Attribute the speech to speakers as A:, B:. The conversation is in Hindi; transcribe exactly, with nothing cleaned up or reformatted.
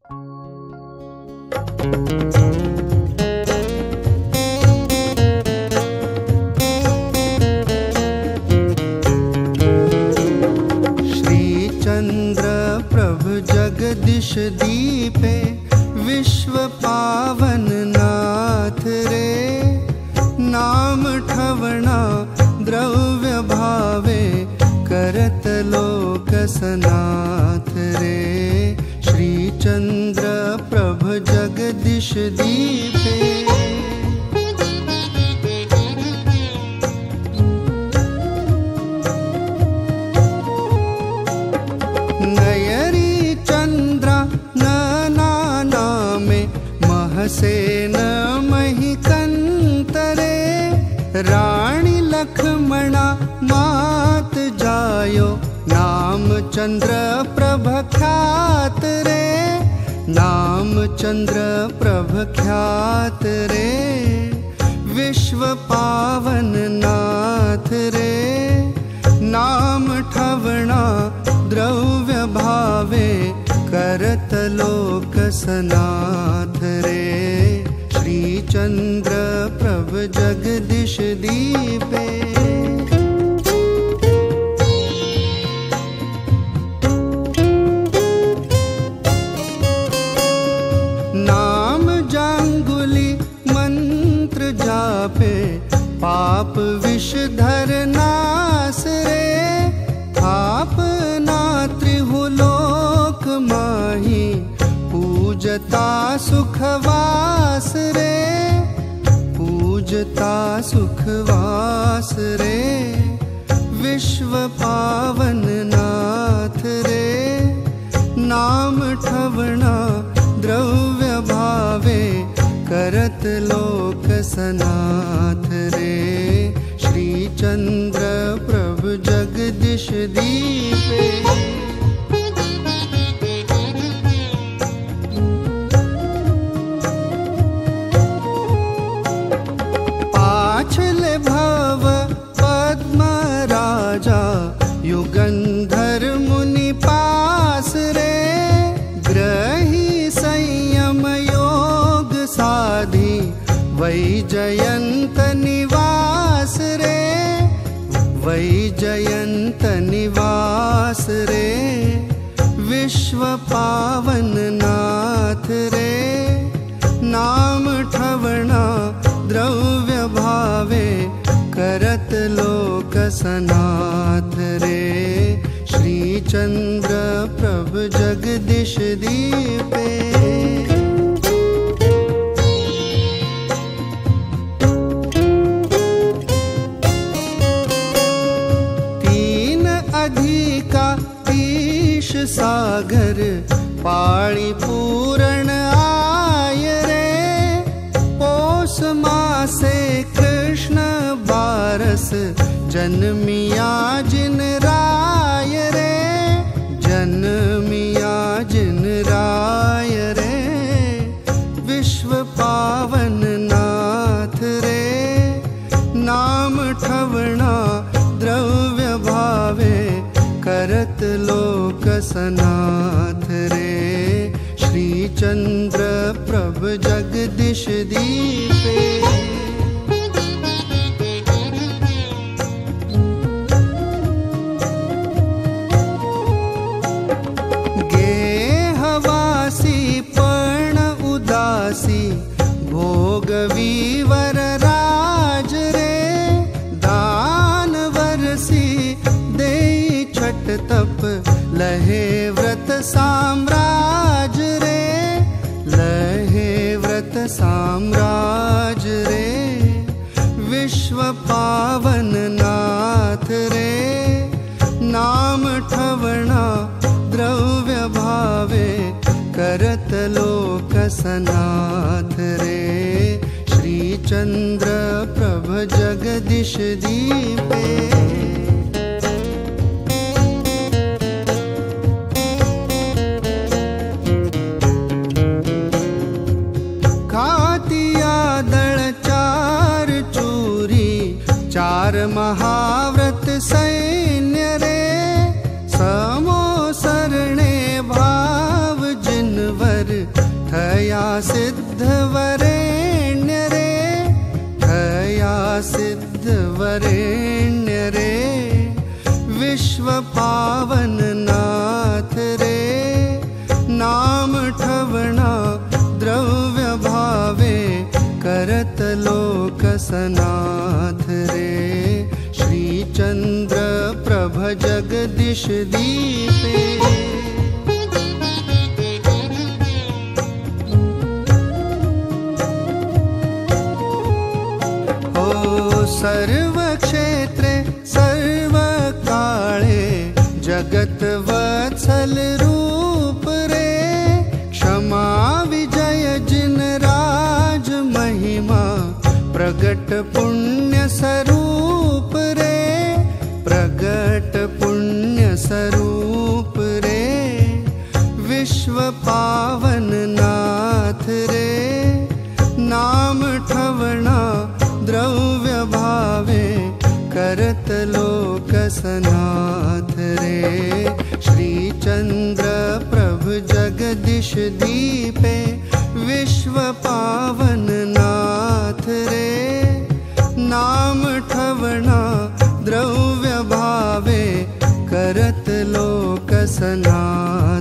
A: जगदीश दीपे विश्व पावन नाथ रे, नाम ठवणा द्रव्य भावे करत लोक सनाथ रे। श्री चंद्र प्रभ जगदीश दीपे सेन महिकंतरे, रानी लक्ष्मणा मात जायो नाम चंद्र प्रभ ख्यात रे, नाम चंद्र प्रभ ख्यात रे। विश्व पावन नाथ रे, नाम ठवणा द्रव्य भावे करत लोक सनाथ रे। श्री चंद्र प्रभ जगदीश दीपे नाम जांगुली मंत्र जापे, पाप विषधर नास रे। आप ना त्रिहुलोक माही, पूजता सुखवास रे, पूजता सुखवास रे। विश्व पावन नाथ रे, नाम ठवणा द्रव्य भावे करत लोक सनाथ रे। श्री चंद्र प्रभ जगदीश दीपे पाछले भव पद्म राजा, युगंधर मुनि पास रे। ग्रही संयम योग साधी, वैजयंत निवास रे, वैजयंत निवास रे। विश्व पावन नाथ रे, नाम ठवणा द्रव्य भावे करत लोक सनाथ रे। श्री चंद्र प्रभ जगदीश दीपे तीन अधिका ईश सागर, पाणी पूरण आय रे। पोष मासे कृष्ण बारस, जन्मिया जिन राय रे, जन्मिया जिन राय रे। विश्व पावन नाथ रे, नाम ठवणा द्रव्य भावे करत लोक सनाथ रे। श्री चंद्र प्रभ जगदीश दीपे गेहवासी पर्ण उदासी, भोग वीवर राज रे। दान वरसी दे छठ तप, लहे व्रत साम्राज रे, लहे व्रत साम्राज रे। विश्व पावन नाथ रे, नाम ठवणा द्रव्य भावे करत लोक सनाथ रे। श्री चंद्र प्रभ जगदीश दीपे चार महाव्रत सैन्य रे। समो सरणे भाव जिनवर, वरेण्य रे, विश्व पावन नाथ रे। नाम ठवणा द्रव्य भावे, करत लोक सनाथ रे। श्री चंद्र प्रभ जगदीश दीपे, सर्व क्षेत्रे सर्व काले, जगत वत्सल रूप रे। क्षमा विजय जिन राज महिमा, प्रगट पुण्य स्वरूप रे। प्रगट पुण्य स्वरूप रे, विश्व पावन नाथ रे। नाम ठवणा द्रव्य भावे, करत लोक सनाथ रे। श्री चंद्र प्रभ जगदीश दीपे, विश्व पावन नाथ रे। नाम ठवणा द्रव्य भावे, करत लोक सनाथ